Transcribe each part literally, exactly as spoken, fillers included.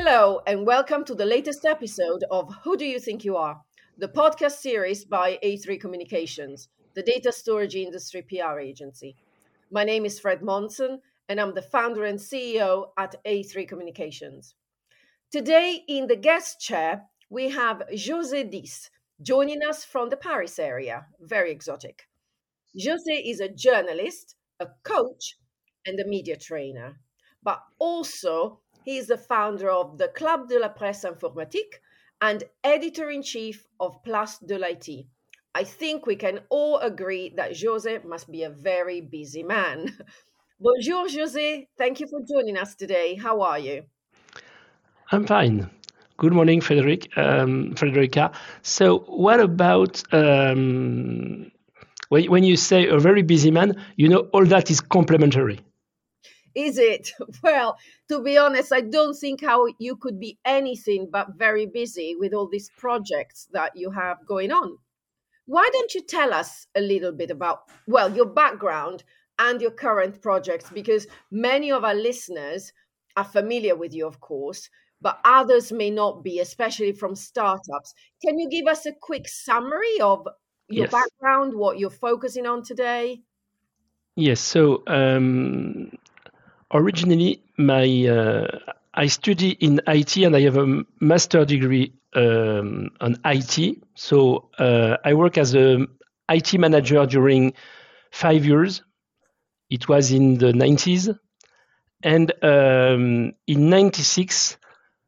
Hello, and welcome to the latest episode of Who Do You Think You Are? The podcast series by A three Communications, the data storage industry P R agency. My name is Fred Monson, and I'm the founder and C E O at A three Communications. Today, in the guest chair, we have José Dis, joining us from the Paris area. Very exotic. José is a journalist, a coach, and a media trainer, but also he is the founder of the Club de la Presse Informatique and editor-in-chief of Place de l'I T. I think we can all agree that José must be a very busy man. Bonjour, José. Thank you for joining us today. How are you? I'm fine. Good morning, Frederic, um, Frederica. So what about, um, when, when you say a very busy man, you know, all that is complementary. Is it? Well, to be honest, I don't think how you could be anything but very busy with all these projects that you have going on. Why don't you tell us a little bit about, well, your background and your current projects? Because many of our listeners are familiar with you, of course, but others may not be, especially from startups. Can you give us a quick summary of your Yes. background, what you're focusing on today? Yes. So um, originally, my uh, I study in I T and I have a master degree um, on I T. So uh, I work as a I T manager during five years. It was in the nineties, and um, in ninety-six,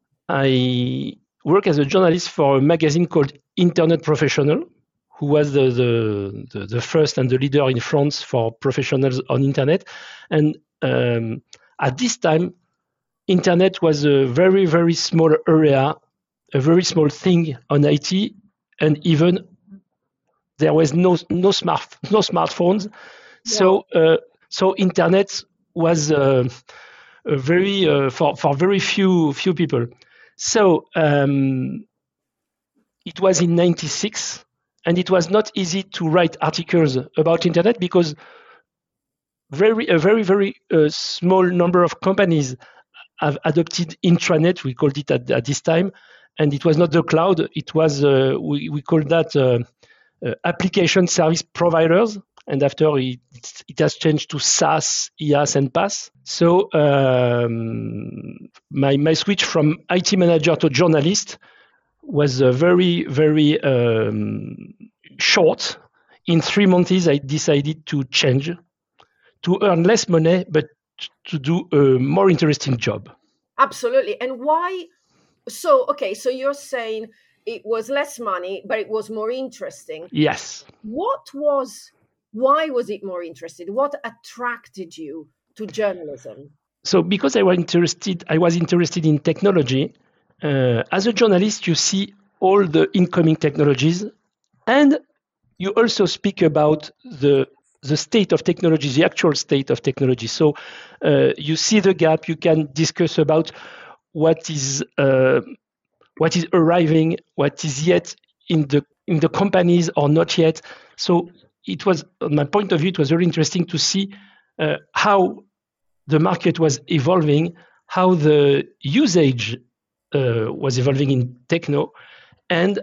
I work as a journalist for a magazine called Internet Professional, who was the, the, the, the first and the leader in France for professionals on internet. And um, at this time, internet was a very, very small area, a very small thing on I T, and even there was no no smart no smartphones. So uh, so internet was uh, a very uh, for for very few few people. So um, it was in ninety-six, and it was not easy to write articles about internet because very a very very uh, small number of companies have adopted intranet. We called it at, at this time, and it was not the cloud. It was uh, we we called that uh, uh, application service providers. And after it, it has changed to SaaS, IaaS, and PaaS. So um, my my switch from I T manager to journalist was uh, very very um, short. In three months, I decided to change, to earn less money, but to do a more interesting job. Absolutely. And why? So, okay, so you're saying it was less money, but it was more interesting. Yes. What was, why was it more interesting? What attracted you to journalism? So because I was interested, I was interested in technology. Uh, as a journalist, you see all the incoming technologies, and you also speak about the the state of technology, the actual state of technology. So uh, you see the gap. You can discuss about what is uh, what is arriving, what is yet in the in the companies or not yet. So it was, on my point of view, it was very interesting to see uh, how the market was evolving, how the usage uh, was evolving in techno. And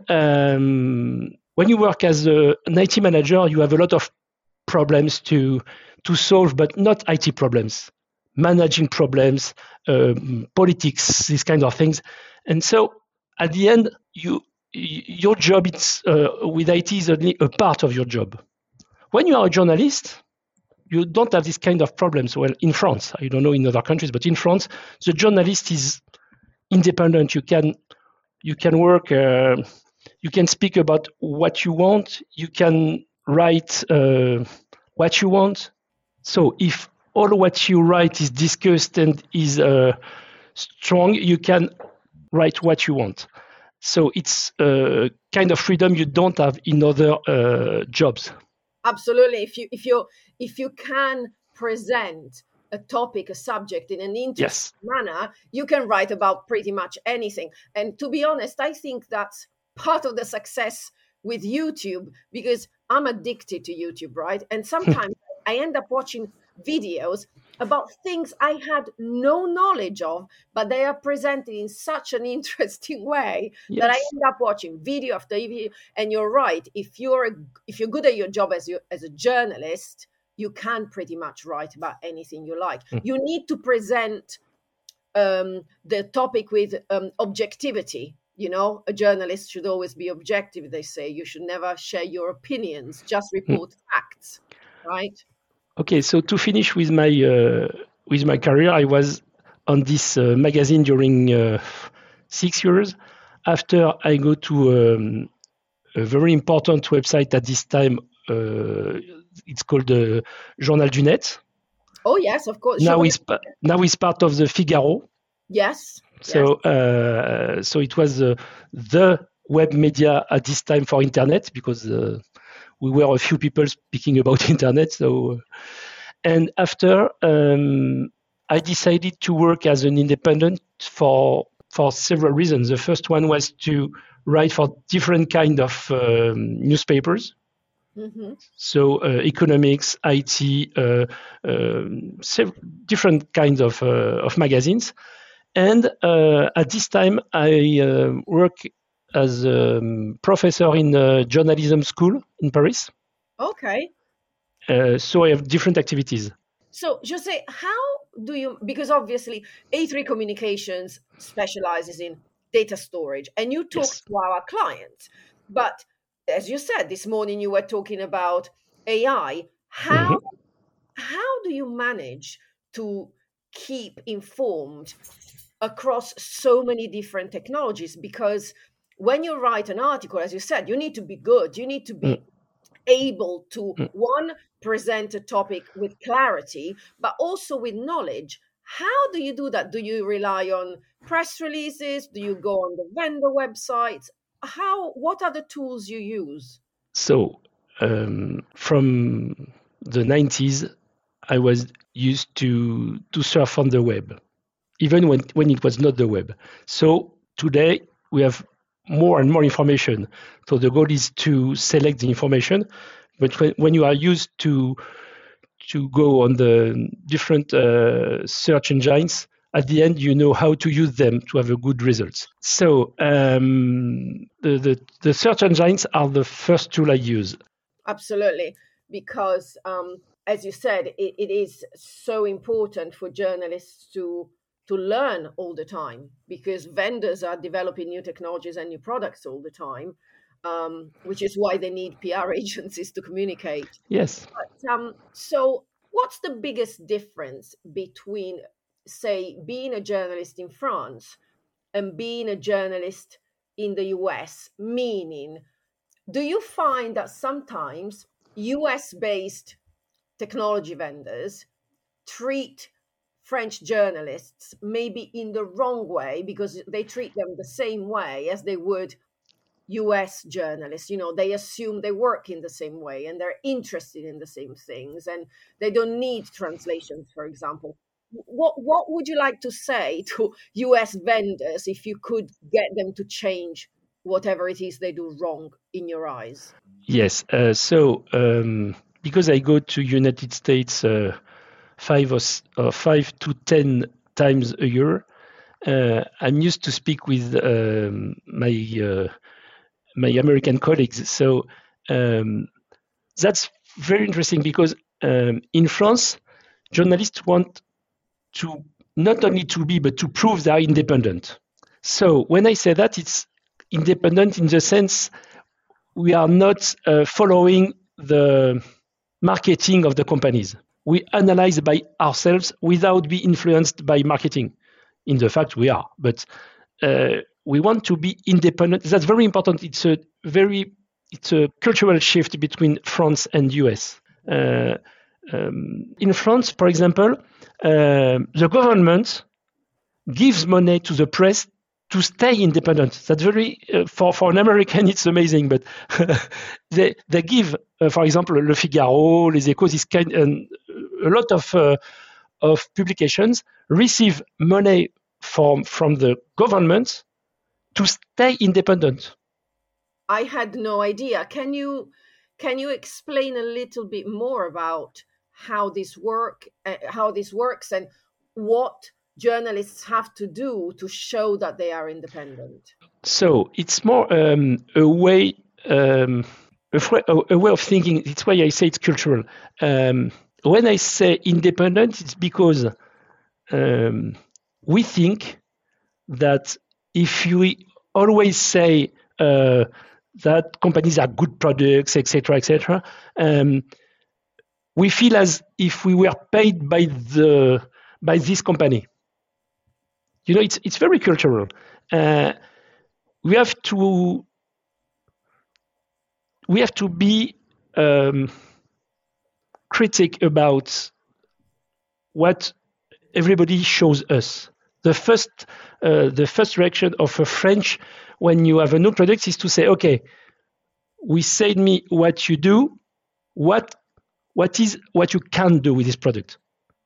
um, when you work as a, an I T manager, you have a lot of problems to to solve, but not I T problems, managing problems, um, politics, these kind of things. And so at the end, you your job it's, uh, with I T is only a part of your job. When you are a journalist, you don't have this kind of problems. Well, in France, I don't know in other countries, but in France, the journalist is independent. You can you can work. Uh, you can speak about what you want. You can write uh, what you want. So if all what you write is discussed and is uh, strong, you can write what you want. So it's a kind of freedom you don't have in other uh, jobs. Absolutely. If you if you if you can present a topic, a subject in an interesting Yes. manner, you can write about pretty much anything. And to be honest, I think that's part of the success with YouTube, because I'm addicted to YouTube, right? And sometimes I end up watching videos about things I had no knowledge of, but they are presented in such an interesting way that I Yes. end up watching video after video. And you're right, if you're a, if you're good at your job as you as a journalist, you can pretty much write about anything you like. Mm. You need to present um, the topic with um, objectivity. You know, a journalist should always be objective. They say you should never share your opinions, just report Mm. facts, right? Okay, so to finish with my uh, with my career, I was on this uh, magazine during uh, six years. After I go to um, a very important website at this time. Uh, it's called the uh, Journal du Net. Oh yes, of course. Now it's now it's part of the Figaro. Yes. So yes. Uh, so it was uh, the web media at this time for internet, because uh, we were a few people speaking about internet. So and after um, I decided to work as an independent for for several reasons. The first one was to write for different kind of um, newspapers. Mm-hmm. So uh, economics, I T, uh, uh, different kinds of uh, of magazines. And uh, at this time, I uh, work as a um, professor in a journalism school in Paris. Okay. Uh, so I have different activities. So, Jose, how do you, because obviously A three Communications specializes in data storage, and you talk Yes. to our clients. But as you said, this morning you were talking about A I. How, Mm-hmm. how do you manage to keep informed across so many different technologies? Because when you write an article, as you said, you need to be good. You need to be Mm. able to, Mm. one, present a topic with clarity, but also with knowledge. How do you do that? Do you rely on press releases? Do you go on the vendor websites? How, what are the tools you use? So um, from the nineties, I was used to to surf on the web, even when, when it was not the web. So today we have more and more information. So the goal is to select the information. But when, when you are used to to go on the different uh, search engines, at the end you know how to use them to have a good results. So um, the, the the search engines are the first tool I use. Absolutely, because um, as you said, it, it is so important for journalists to to learn all the time, because vendors are developing new technologies and new products all the time, um, which is why they need P R agencies to communicate. Yes. But, um, so, what's the biggest difference between, say, being a journalist in France and being a journalist in the U S? Meaning, do you find that sometimes U S-based technology vendors treat French journalists maybe in the wrong way because they treat them the same way as they would U S journalists? You know, they assume they work in the same way and they're interested in the same things and they don't need translations, for example. What what would you like to say to U S vendors if you could get them to change whatever it is they do wrong in your eyes? Yes. Uh, so um, because I go to United States uh, five or, or five to ten times a year, uh, I'm used to speak with um, my uh, my American colleagues. So um, that's very interesting, because um, in France, journalists want to not only to be, but to prove they are independent. So when I say that, it's independent in the sense we are not uh, following the marketing of the companies. We analyze by ourselves without being influenced by marketing. In the fact we are, but uh, we want to be independent. That's very important. It's a very it's a cultural shift between France and U S. Uh, um, in France, for example, uh, the government gives money to the press to stay independent. That's very uh, for for an American, it's amazing. But they they give, uh, for example, Le Figaro, Les Echos, this kind, and a lot of uh, of publications receive money from from the government to stay independent. I had no idea. Can you can you explain a little bit more about how this work, uh, how this works, and what journalists have to do to show that they are independent? So it's more um, a way, um, a, a, way of thinking. It's why I say it's cultural. Um, when I say independent, it's because um, we think that if we always say uh, that companies are good products, et cetera, et cetera, um, we feel as if we were paid by the by this company. You know, it's it's very cultural. Uh, we have to we have to be um, critic about what everybody shows us. The first uh, the first reaction of a French when you have a new product is to say, okay, we said me what you do, what what is what you can do with this product.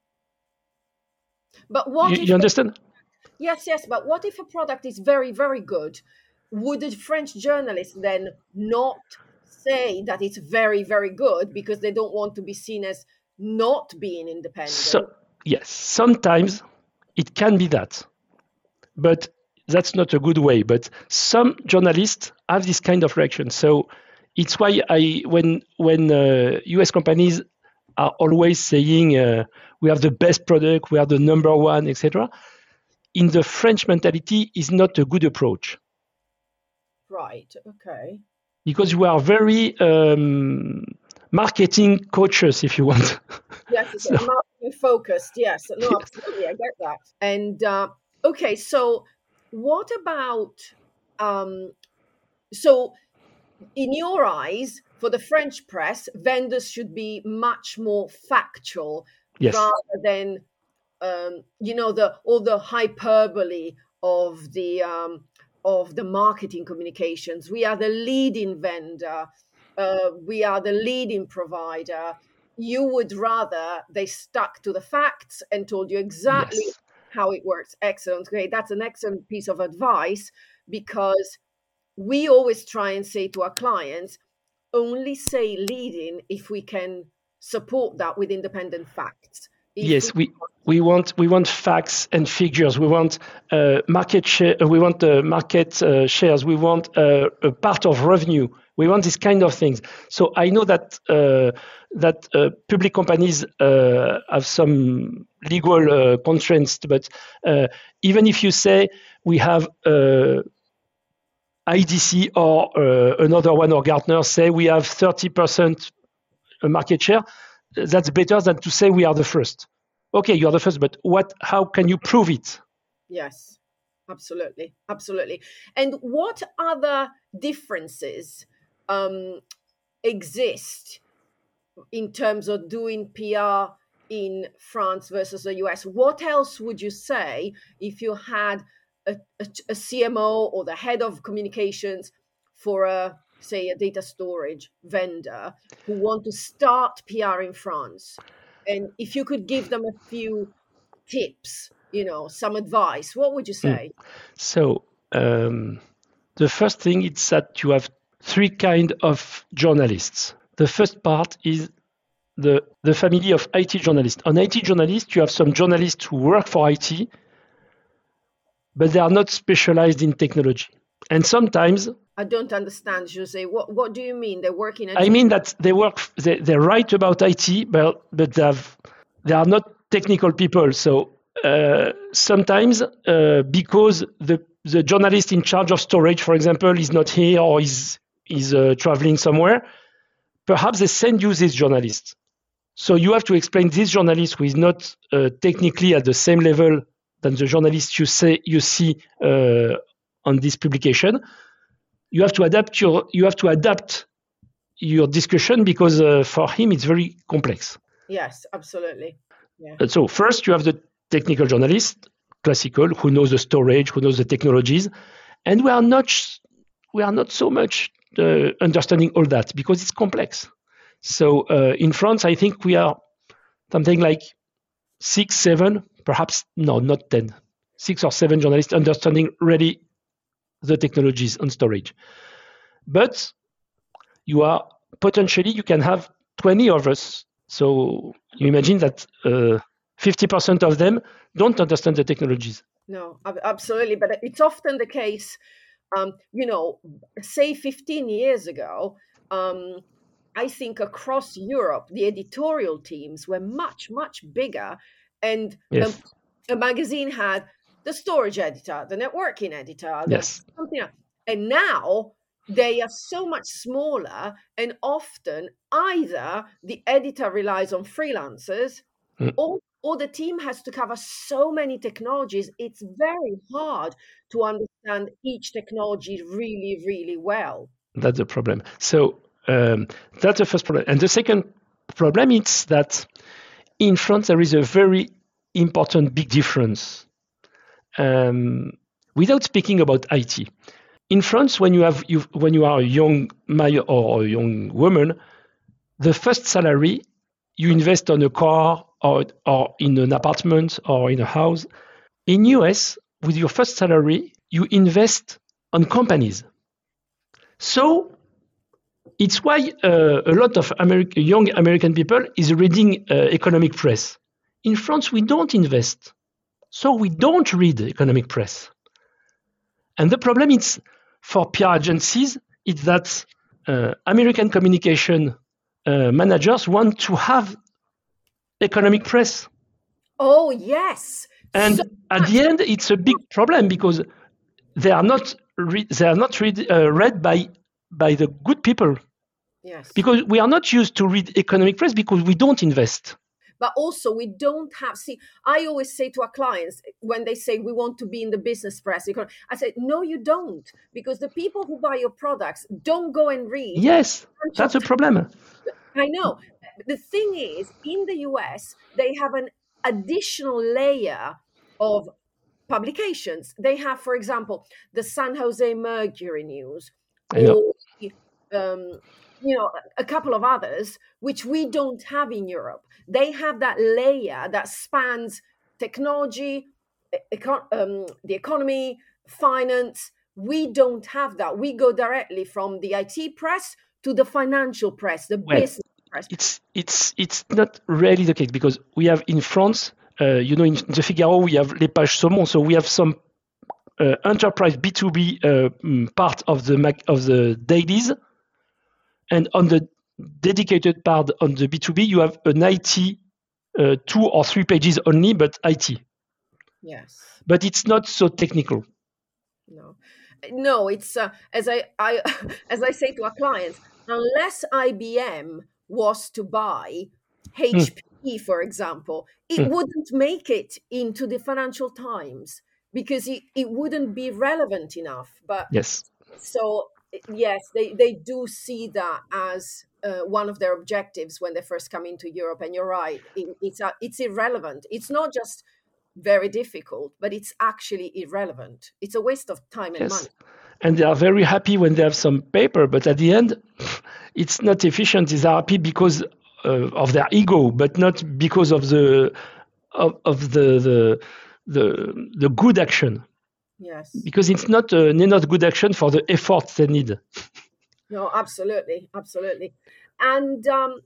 But what you, you understand? Yes, yes, but what if a product is very, very good? Would a French journalist then not say that it's very, very good because they don't want to be seen as not being independent? So, yes, sometimes it can be that, but that's not a good way. But some journalists have this kind of reaction. So it's why I, when when uh, U S companies are always saying uh, we have the best product, we are the number one, et cetera. In the French mentality, is not a good approach. Right. Okay. Because we are very um, marketing cautious, if you want. Yes, it's so. Marketing focused. Yes. No, absolutely. I get that. And uh, okay, so what about um, so in your eyes, for the French press, vendors should be much more factual, yes, rather than um, you know, the all the hyperbole of the um, of the marketing communications. We are the leading vendor. Uh, we are the leading provider. You would rather they stuck to the facts and told you exactly yes. how it works. Excellent. Great. That's an excellent piece of advice, because we always try and say to our clients, only say leading if we can support that with independent facts. If yes, we, we want we want facts and figures. We want uh, market share. We want uh, market uh, shares. We want uh, a part of revenue. We want these kind of things. So I know that uh, that uh, public companies uh, have some legal uh, constraints, but uh, even if you say we have uh, I D C or uh, another one, or Gartner say we have thirty percent market share, that's better than to say we are the first. Okay, you are the first, but what? How can you prove it? Yes, absolutely, absolutely. And what other differences um, exist in terms of doing P R in France versus the U S? What else would you say if you had a, a, a C M O or the head of communications for a, say, a data storage vendor who want to start P R in France? And if you could give them a few tips, you know, some advice, what would you say? Mm. So um, the first thing is that you have three kind of journalists. The first part is the, the family of I T journalists. On I T journalists, you have some journalists who work for I T, but they are not specialized in technology. And sometimes... I don't understand, Jose. What what do you mean? They're working at... I mean that they work, they, they write about I T, but, but they, have, they are not technical people. So uh, sometimes uh, because the, the journalist in charge of storage, for example, is not here or is, is uh, traveling somewhere, perhaps they send you this journalist. So you have to explain this journalist who is not uh, technically at the same level than the journalist you, say, you see uh, on this publication. You have to adapt your you have to adapt your discussion because uh, for him it's very complex. Yes, absolutely. Yeah. So first you have the technical journalist, classical, who knows the storage, who knows the technologies, and we are not we are not so much uh, understanding all that because it's complex. So uh, in France, I think we are something like six, seven, perhaps no, not ten, six or seven journalists understanding really the technologies on storage. But you are potentially, you can have twenty of us So you imagine that uh, fifty percent of them don't understand the technologies. No, absolutely. But it's often the case, um, you know, say fifteen years ago, um, I think across Europe, the editorial teams were much, much bigger. And Yes. um, a magazine had the storage editor, the networking editor, the Yes. something else. And now they are so much smaller, and often either the editor relies on freelancers Mm. or or the team has to cover so many technologies. It's very hard to understand each technology really, really well. That's the problem. So um, that's the first problem. And the second problem is that in France, there is a very important big difference. Um, without speaking about I T, in France, when you have you, when you are a young man or a young woman, the first salary you invest on a car or or in an apartment or in a house. In U S, with your first salary, you invest on companies. So it's why uh, a lot of American, young American people is reading uh, economic press. In France, we don't invest. So we don't read economic press. And the problem is for P R agencies is that uh, American communication uh, managers want to have economic press. Oh, yes. And so at the end, it's a big problem because they are not re- they are not read, uh, read by by the good people. Yes. Because we are not used to read economic press because we don't invest. But also we don't have, see, I always say to our clients when they say we want to be in the business press, I say, no, you don't, because the people who buy your products don't go and read. Yes, that's a problem. I know. The thing is, in the U S, they have an additional layer of publications. They have, for example, the San Jose Mercury News, I know. or um, you know, a couple of others, which we don't have in Europe. They have that layer that spans technology, econ- um, the economy, finance. We don't have that. We go directly from the I T press to the financial press, the Well, business press. It's it's it's not really the case because we have in France, uh, you know, in the Figaro we have Les Pages Saumon, so we have some uh, enterprise B two B uh, part of the Mac, of the dailies, and on the dedicated part on the B two B you have an I T uh, two or three pages only, but I T. Yes. But it's not so technical. No, no, it's uh, as I, I as I say to our clients, unless I B M was to buy H P, mm. for example, it mm. wouldn't make it into the Financial Times because it, it wouldn't be relevant enough. But yes, so yes, they, they do see that as uh, one of their objectives when they first come into Europe. And you're right, it, it's uh, it's irrelevant. It's not just very difficult, but it's actually irrelevant. It's a waste of time and yes. money. And they are very happy when they have some paper, but at the end, it's not efficient. They are happy because uh, of their ego, but not because of the of, of the, the the the good action. Yes. Because it's not uh, not good action for the effort they need. No, absolutely, absolutely. And um,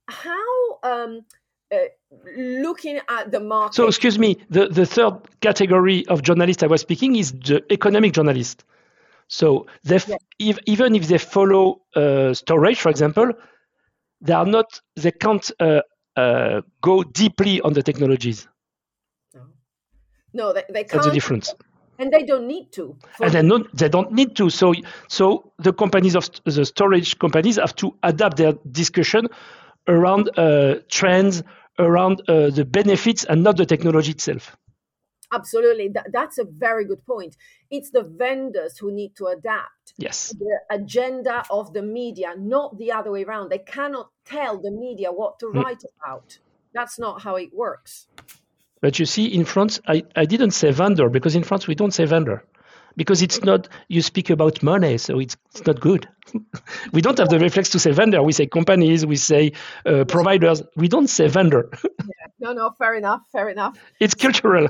how? Um, Uh, looking at the market. So, excuse me, the, the third category of journalists I was speaking is the economic journalist. So, they f- yes. if, even if they follow uh, storage, for example, they are not, they can't uh, uh, go deeply on the technologies. No, no they, they can't. That's the difference. And they don't need to. And they, not, they don't need to. So, so the companies of the storage companies have to adapt their discussion around uh, trends, around uh, the benefits and not the technology itself. Absolutely. That, that's a very good point. It's the vendors who need to adapt yes. the agenda of the media, not the other way around. They cannot tell the media what to write mm. about. That's not how it works. But you see, in France, I, I didn't say vendor because in France we don't say vendor. Because it's not, you speak about money, so it's, it's not good. We don't have the reflex to say vendor. We say companies, we say uh, providers. We don't say vendor. Yeah. No, no, fair enough, fair enough. It's cultural.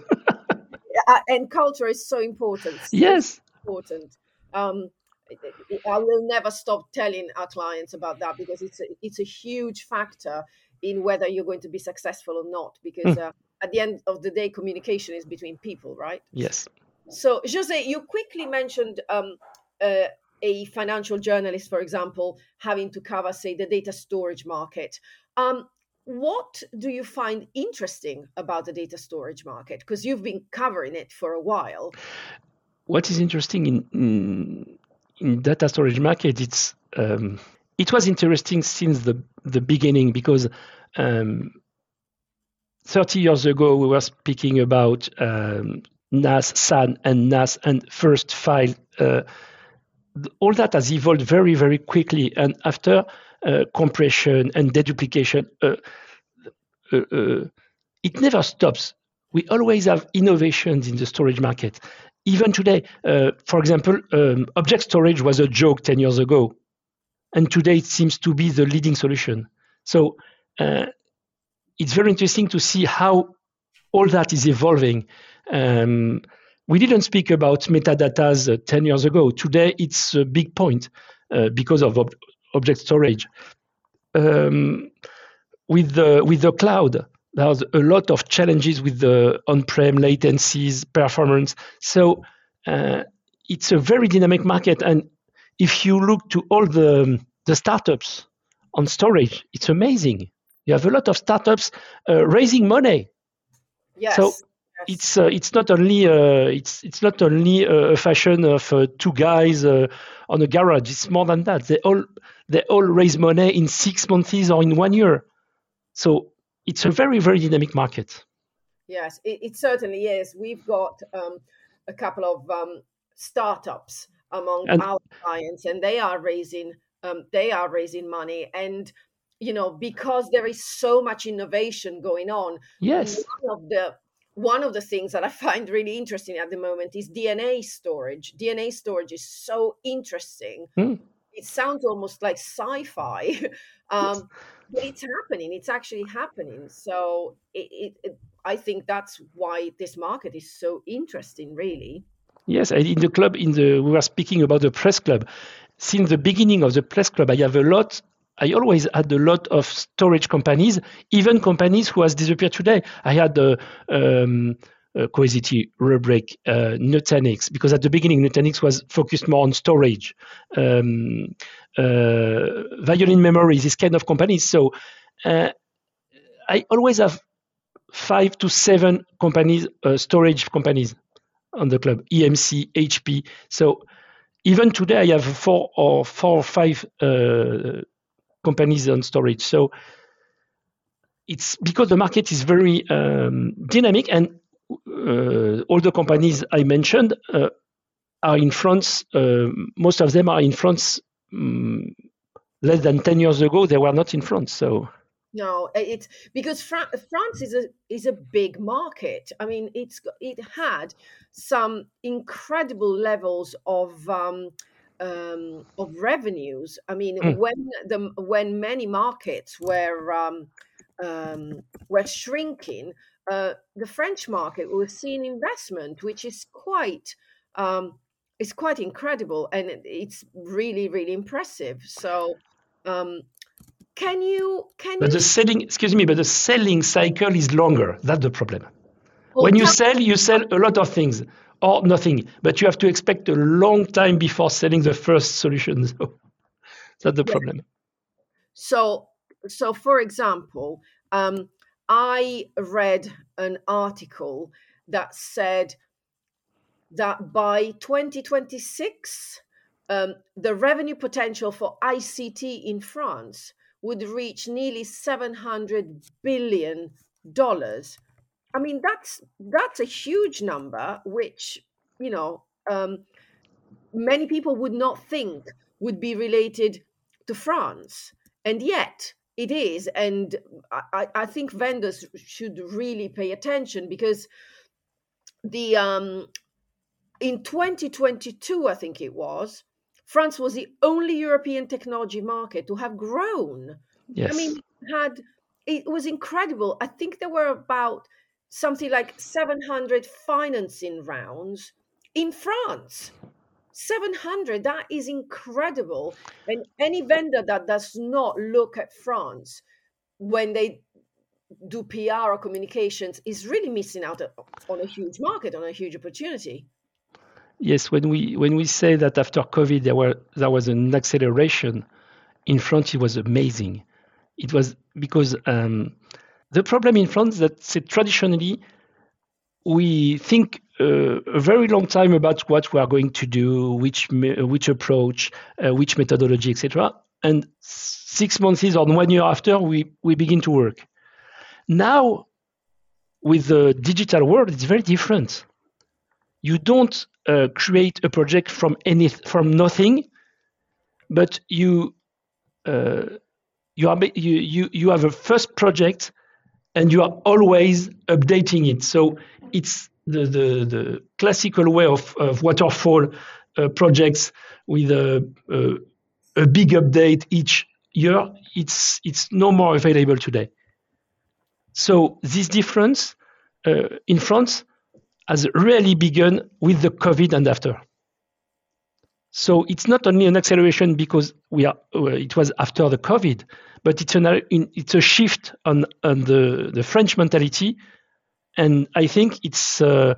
uh, and culture is so important. So yes. important. Um, I will never stop telling our clients about that because it's a, it's a huge factor in whether you're going to be successful or not, because uh, at the end of the day, communication is between people, right? Yes. So, Jose, you quickly mentioned um, uh, a financial journalist, for example, having to cover, say, the data storage market. Um, what do you find interesting about the data storage market? Because you've been covering it for a while. What is interesting in in, in data storage market, it's um, it was interesting since the the beginning, because um, thirty years ago we were speaking about um, N A S, S A N, and N A S, and first file. Uh, all that has evolved very, very quickly, and after uh, compression and deduplication, uh, uh, uh, it never stops. We always have innovations in the storage market. Even today, uh, for example, um, object storage was a joke ten years ago, and today it seems to be the leading solution. So uh, it's very interesting to see how all that is evolving. Um, we didn't speak about metadatas uh, ten years ago. Today, it's a big point uh, because of ob- object storage. Um, with the with the cloud, there's a lot of challenges with the on-prem latencies, performance. So uh, it's a very dynamic market. And if you look to all the the startups on storage, it's amazing. You have a lot of startups uh, raising money. Yes. So yes. it's uh, it's not only uh, it's it's not only a fashion of uh, two guys uh, on a garage. It's more than that. They all they all raise money in six months or in one year. So it's a very, very dynamic market. Yes, it, it certainly is. We've got um, a couple of um, startups among and, our clients, and they are raising um, they are raising money. And you know, because there is so much innovation going on. Yes. One of the one of the things that I find really interesting at the moment is D N A storage. D N A storage is so interesting. Hmm. It sounds almost like sci-fi. um, yes. But it's happening. It's actually happening. So it, it, it, I think that's why this market is so interesting, really. Yes, in the club, in the we were speaking about the press club. Since the beginning of the press club, I have a lot. I always had a lot of storage companies, even companies who has disappeared today. I had the um, uh, Cohesity, Rubrik, uh, Nutanix, because at the beginning Nutanix was focused more on storage. Um, uh, Violin Memory, this kind of companies. So uh, I always have five to seven companies, uh, storage companies on the club, E M C, H P. So even today I have four or four or five uh, companies on storage. So it's because the market is very um, dynamic, and uh, all the companies I mentioned uh, are in France. Uh, most of them are in France. Um, less than ten years ago, they were not in France. So no, it's because Fra- France is a is a big market. I mean, it's it had some incredible levels of um, um, of revenues. I mean, mm. when the when many markets were um, um, were shrinking, uh, the French market was seeing investment, which is quite um, is quite incredible, and it's really really impressive. So. Um, Can you can but you the selling excuse me, but the selling cycle is longer. That's the problem. Oh, when you that- sell, you sell a lot of things or nothing, but you have to expect a long time before selling the first solution. So that's the problem. Yeah. So, so for example, um, I read an article that said that by twenty twenty-six, um, the revenue potential for I C T in France would reach nearly seven hundred billion dollars. I mean, that's that's a huge number, which, you know, um, many people would not think would be related to France. And yet it is. And I, I think vendors should really pay attention, because the um, in twenty twenty-two, I think it was, France was the only European technology market to have grown. Yes. I mean, it had it was incredible. I think there were about something like seven hundred financing rounds in France. seven hundred, that is incredible. And any vendor that does not look at France when they do P R or communications, is really missing out on a huge market, on a huge opportunity. Yes, when we when we say that after COVID there were there was an acceleration in France, it was amazing. It was because um, the problem in France that say, traditionally we think uh, a very long time about what we are going to do, which me- which approach, uh, which methodology, et cetera. And six months or one year after, we we begin to work. Now, with the digital world, it's very different. You don't uh, create a project from any from nothing, but you uh, you are you, you you have a first project, and you are always updating it. So it's the the, the classical way of, of waterfall uh, projects with a, a a big update each year. It's it's no more available today. So this difference uh, in France has really begun with the COVID and after. So it's not only an acceleration because we are uh, it was after the COVID, but it's an it's a shift on on the, the French mentality, and I think it's uh,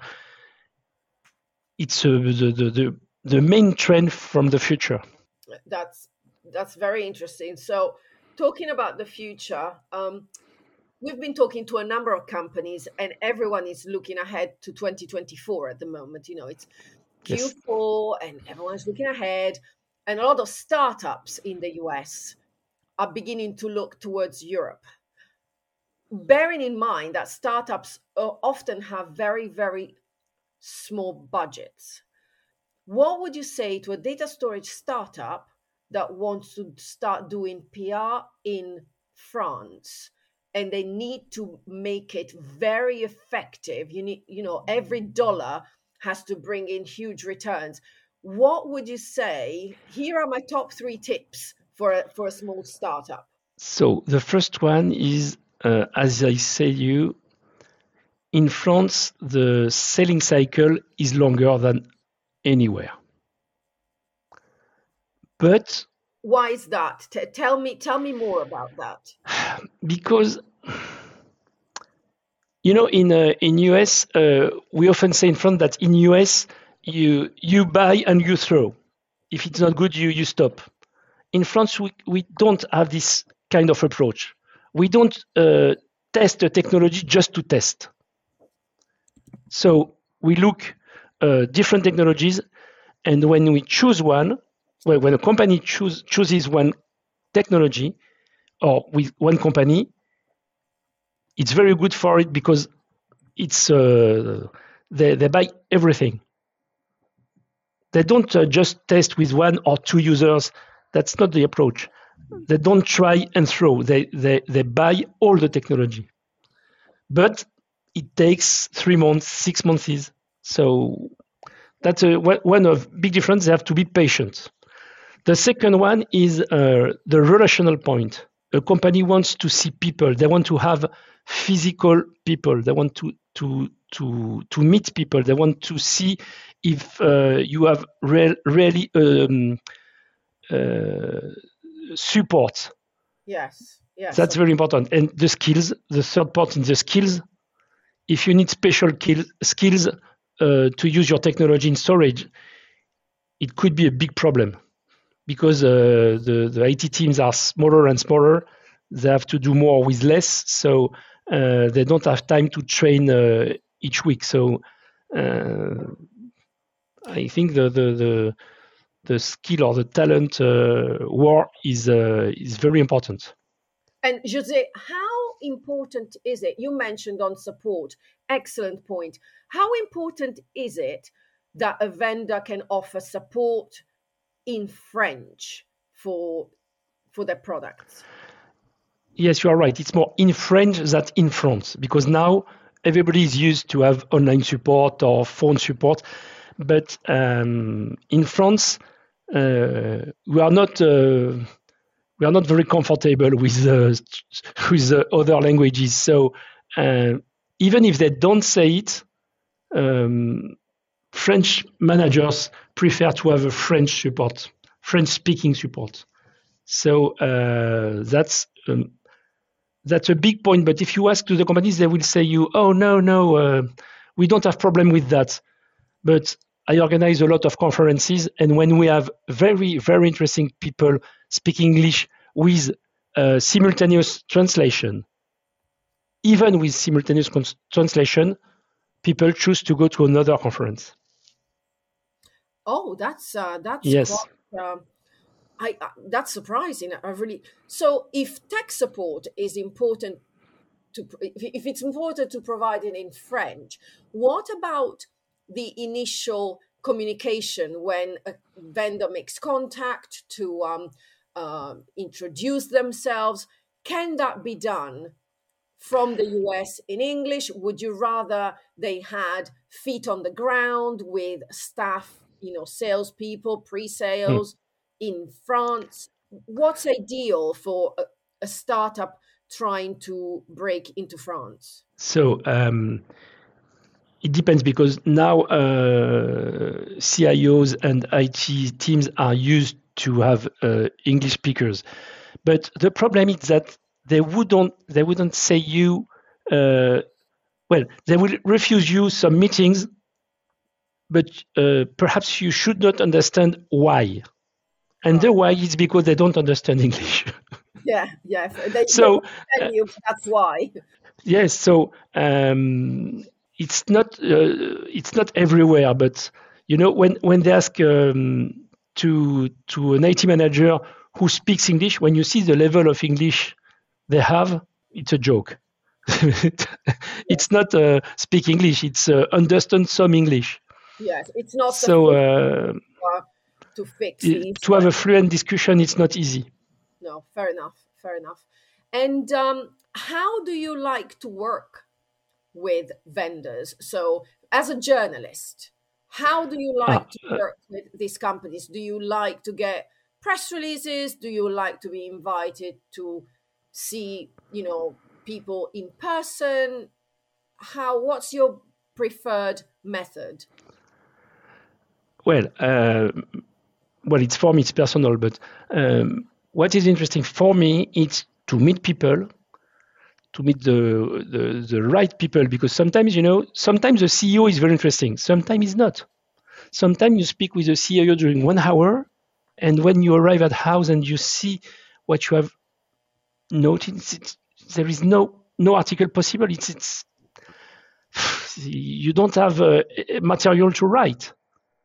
it's uh, the, the the the main trend from the future. That's that's very interesting. So, talking about the future, um, we've been talking to a number of companies, and everyone is looking ahead to twenty twenty-four at the moment. You know, it's Yes. Q four, and everyone's looking ahead. And a lot of startups in the U S are beginning to look towards Europe. Bearing in mind that startups uh, often have very, very small budgets, what would you say to a data storage startup that wants to start doing P R in France, and they need to make it very effective? You need, you know, every dollar has to bring in huge returns. What would you say? Here are my top three tips for a, for a small startup. So the first one is, uh, as I said, you in France, the selling cycle is longer than anywhere. But why is that? T- tell me, tell me more about that. Because you know, in uh, in U S, uh, we often say in France that in U S you you buy and you throw. If it's not good, you you stop. In France, we we don't have this kind of approach. We don't uh, test a technology just to test. So we look uh, different technologies, and when we choose one, well, when a company choose, chooses one technology or with one company, it's very good for it because it's uh, they, they buy everything. They don't uh, just test with one or two users. That's not the approach. They don't try and throw. They they, they buy all the technology. But it takes three months, six months. So that's a, one of big difference. They have to be patient. The second one is uh, the relational point. A company wants to see people. They want to have physical people. They want to to to to meet people. They want to see if uh, you have re- really um, uh, support. Yes, yes. That's very important. And the skills. The third part in the skills. If you need special kill, skills uh, to use your technology in storage, it could be a big problem. Because uh, the, the I T teams are smaller and smaller, they have to do more with less, so uh, they don't have time to train uh, each week. So uh, I think the, the the the skill or the talent uh, war is uh, is very important. And Jose, how important is it? You mentioned on support, excellent point. How important is it that a vendor can offer support in French for for their products? Yes, you are right. It's more in French than in France because now everybody is used to have online support or phone support, but um, in France uh, we are not uh, we are not very comfortable with uh, with uh, other languages. So uh, even if they don't say it, um, French managers prefer to have a French support, French speaking support. So uh, that's um, that's a big point. But if you ask to the companies, they will say you, oh, no, no, uh, we don't have problem with that. But I organize a lot of conferences, and when we have very, very interesting people speaking English with uh, simultaneous translation, even with simultaneous cons- translation, people choose to go to another conference. Oh, that's uh, that's yes. quite, um, I uh, that's surprising. I really so if tech support is important to if, if it's important to provide it in French, what about the initial communication when a vendor makes contact to um, uh, introduce themselves? Can that be done from the U S in English? Would you rather they had feet on the ground with staff, you know, salespeople, pre-sales in France? What's ideal for a, a startup trying to break into France? So um, it depends, because now uh, C I Os and I T teams are used to have uh, English speakers, but the problem is that they wouldn't they wouldn't say you uh, well, they will refuse you some meetings, but uh, perhaps you should not understand why. And Right. the why is because they don't understand English. Yeah, yeah. They, so they tell you that's why. yes, so um, it's not uh, it's not everywhere, but you know, when when they ask um, to to an I T manager who speaks English, when you see the level of English they have, it's a joke. It's not uh, speak English; it's uh, understand some English. Yes, it's not the So uh, to fix the to have a fluent discussion, it's not easy. No, fair enough, fair enough. And um, how do you like to work with vendors? So, as a journalist, how do you like Ah, to uh, work with these companies? Do you like to get press releases? Do you like to be invited to see, you know, people in person? How? What's your preferred method? well, uh, well, it's for me, it's personal, but um, what is interesting for me is to meet people, to meet the, the the right people, because sometimes, you know, sometimes the C E O is very interesting, sometimes he's not. Sometimes you speak with the C E O during one hour, and when you arrive at house and you see what you have noticed, it's, there is no no article possible. It's it's you don't have uh, material to write.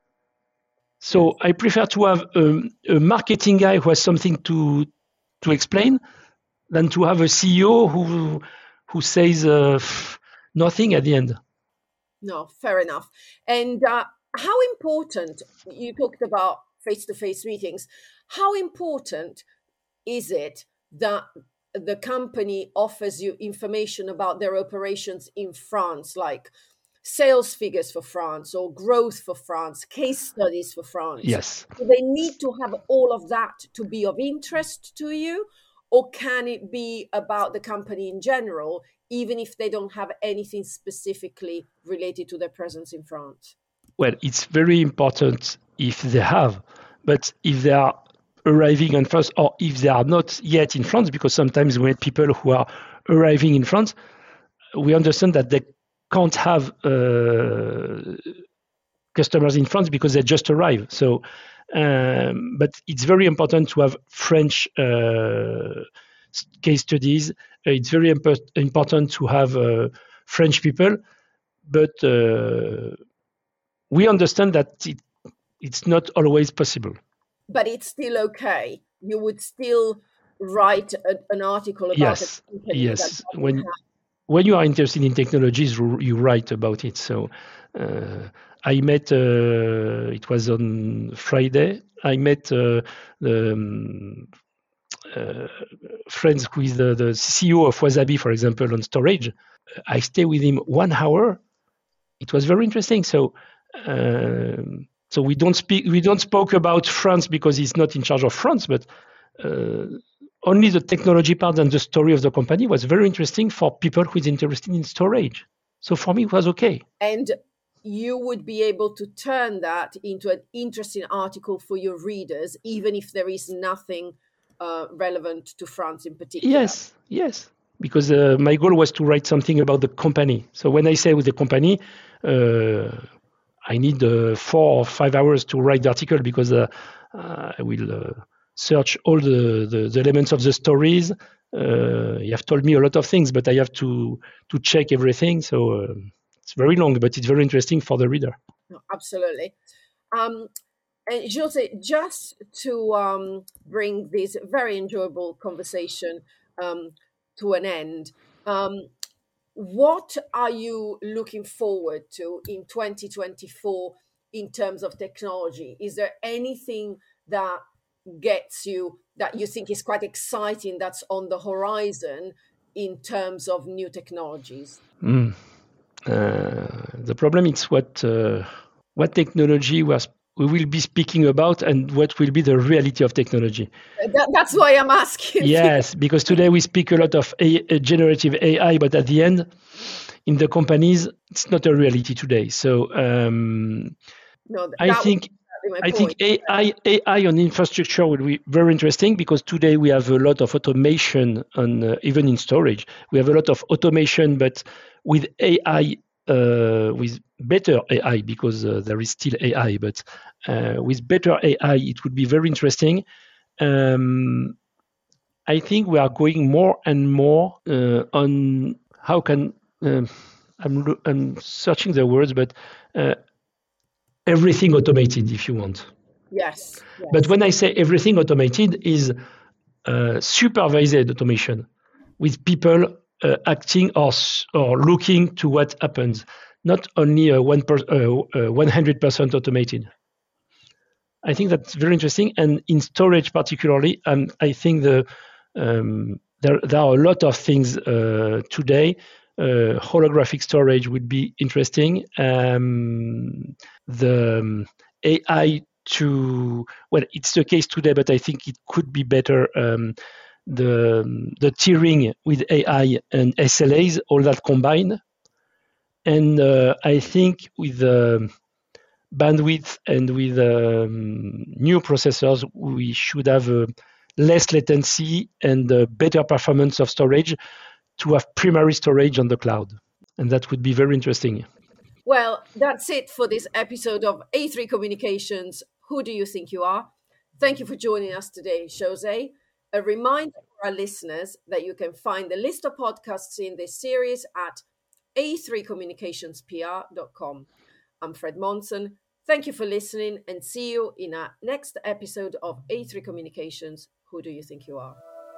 So I prefer to have a, a marketing guy who has something to to explain than to have a C E O who who says uh, nothing at the end. No, fair enough. And uh, how important, you talked about face to face meetings, how important is it that the company offers you information about their operations in France, like sales figures for France or growth for France, case studies for France? Yes. Do they need to have all of that to be of interest to you? Or can it be about the company in general, even if they don't have anything specifically related to their presence in France? Well, it's very important if they have, but if they are arriving in France or if they are not yet in France, because sometimes we have people who are arriving in France, we understand that they can't have uh, customers in France because they just arrived. So, um, but it's very important to have French uh, case studies. Uh, it's very imp- important to have uh, French people, but uh, we understand that it, it's not always possible. But it's still okay. You would still write a, an article about Yes, a company yes. that doesn't When have. when you are interested in technologies, you write about it. So uh, I met. Uh, it was on Friday. I met uh, the um, uh, friends with the, the C E O of Wasabi, for example, on storage. I stayed with him one hour. It was very interesting. So. Um, so we don't speak. We don't spoke about France because he's not in charge of France, but uh, only the technology part and the story of the company was very interesting for people who is interested in storage. So for me, it was okay. And you would be able to turn that into an interesting article for your readers, even if there is nothing uh, relevant to France in particular. Yes, yes. because uh, my goal was to write something about the company. So when I say with the company, uh, I need uh, four or five hours to write the article because uh, uh, I will uh, search all the, the, the elements of the stories. Uh, you have told me a lot of things, but I have to to check everything. So uh, it's very long, but it's very interesting for the reader. Absolutely. Um, and Jose, just to um, bring this very enjoyable conversation um, to an end, um, what are you looking forward to in twenty twenty-four in terms of technology? Is there anything that gets you that you think is quite exciting that's on the horizon in terms of new technologies? Mm. Uh, the problem is what uh, what technology was we will be speaking about and what will be the reality of technology. That, that's why I'm asking. Yes, because today we speak a lot of a, a generative A I, but at the end, in the companies, it's not a reality today. So um, no, I that think was my I point. think A I A I on infrastructure will be very interesting because today we have a lot of automation on uh, even in storage. We have a lot of automation, but with A I, uh, with better A I because uh, there is still A I, but uh, with better A I, it would be very interesting. Um, I think we are going more and more uh, on how can um I'm I'm searching the words, but uh, everything automated, if you want. Yes, yes. But when I say everything automated, is uh, supervised automation with people uh, acting or or looking to what happens, not only uh, one per, uh, uh, one hundred percent automated. I think that's very interesting, and in storage particularly, um, I think the um, there there are a lot of things uh, today. Uh, holographic storage would be interesting. Um, the um, A I to well, it's the case today, but I think it could be better. Um, the the tiering with A I and S L As, all that combined, and uh, I think with the bandwidth and with um, new processors, we should have uh, less latency and uh, better performance of storage to have primary storage on the cloud, and that would be very interesting. Well, that's it for this episode of A three Communications. Who do you think you are? Thank you for joining us today, Jose. A reminder for our listeners that you can find the list of podcasts in this series at a three communications p r dot com. I'm Fred Monson. Thank you for listening and see you in our next episode of A three Communications. Who do you think you are?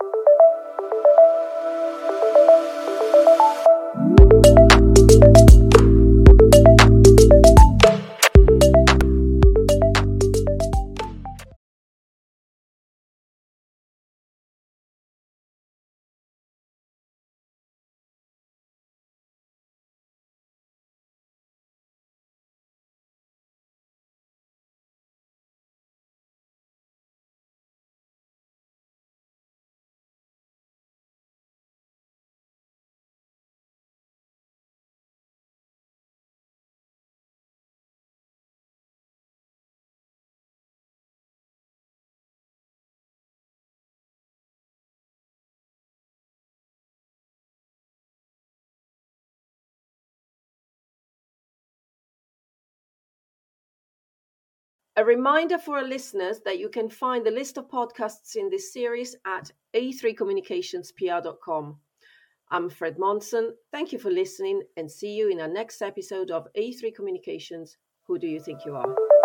A reminder for our listeners that you can find the list of podcasts in this series at a three communications p r dot com. I'm Fred Monson. Thank you for listening and see you in our next episode of A three Communications. Who do you think you are?